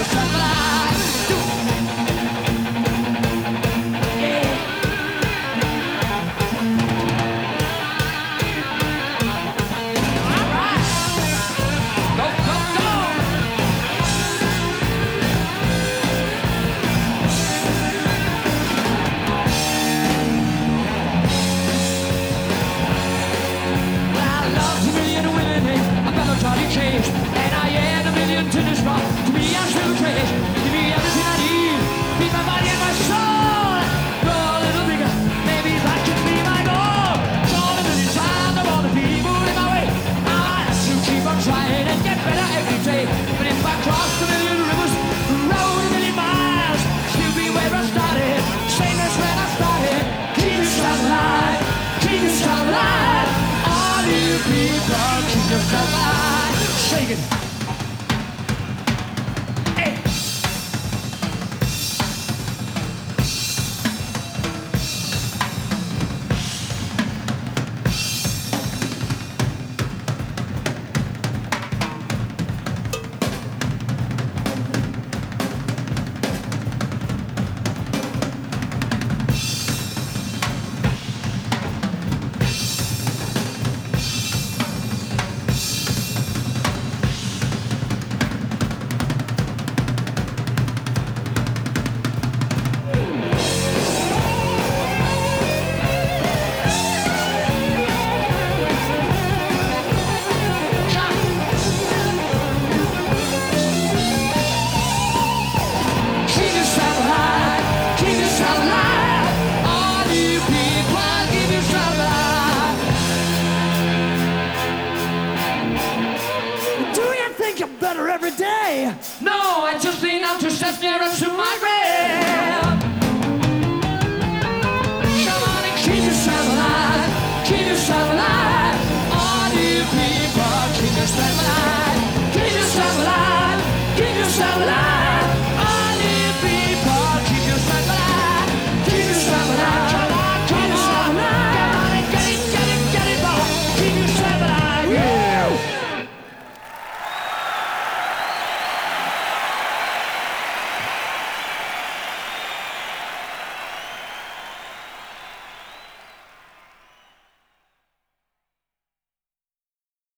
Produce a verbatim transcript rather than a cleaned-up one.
yourself alive. Do yeah. All right. Go, go, go. Well, I love a million women. I'm gonna try to change. And I add a million to this rock. To me, I'm still trash. Give me everything I need. Feed my body and my soul. Grow a little bigger. Maybe that can be my goal. So a million times I wanna be moving my way. I have to keep on trying and get better every day. But if I cross a million rivers, roll a million miles, still be where I started. Same as when I started. Keep yourself alive. Keep yourself alive. All you people, keep yourself alive. Shake it. Hey. Keep yourself alive. Keep yourself alive. All you people, keep yourself alive. Do you think you're better every day? No, I just lean out to step nearer to my grave.